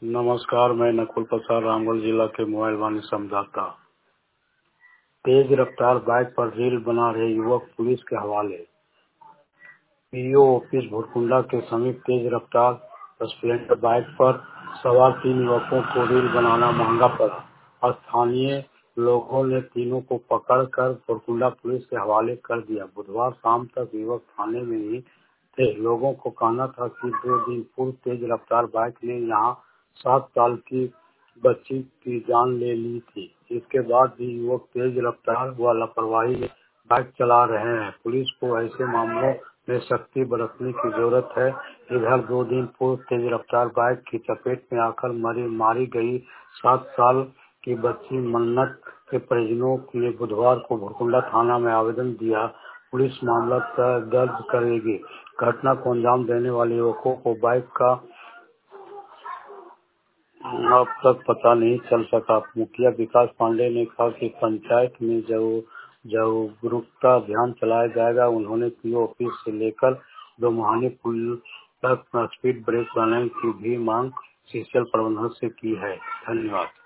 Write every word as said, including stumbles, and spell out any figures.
नमस्कार, मैं नकुल प्रसाद रामगढ़ जिला के मोबाइल वाणी संवाददाता। तेज रफ्तार बाइक पर रील बना रहे युवक पुलिस के हवाले। पीओ ऑफिस भुरकुंडा के समीप तेज रफ्तार स्प्लेंडर बाइक पर सवार तीन युवकों को रील बनाना महंगा पड़ा। स्थानीय लोगों ने तीनों को पकड़कर भुरकुंडा पुलिस के हवाले कर दिया। बुधवार शाम तक युवक थाने में ही थे। लोगों को कहना था कि दो दिन पूर्व तेज रफ्तार बाइक ने यहां सात साल की बच्ची की जान ले ली थी। इसके बाद भी युवक तेज रफ्तार व लापरवाही बाइक चला रहे हैं। पुलिस को ऐसे मामलों में सख्ती बरतने की जरूरत है। इधर दो दिन पूर्व तेज रफ्तार बाइक की चपेट में आकर मरी मारी गई सात साल की बच्ची मन्नत के परिजनों ने बुधवार को भुरकुंडा थाना में आवेदन दिया। पुलिस मामला दर्ज करेगी। घटना को अंजाम देने वाले युवकों को बाइक का अब तक पता नहीं चल सका। मुखिया विकास पांडे ने कहा कि पंचायत में जागरूकता अभियान चलाया जाएगा। उन्होंने पीओ ऑफिस से लेकर दोमुहानी पुल तक स्पीड ब्रेक बनाने की भी मांग सीसीएल प्रबंधन से की है। धन्यवाद।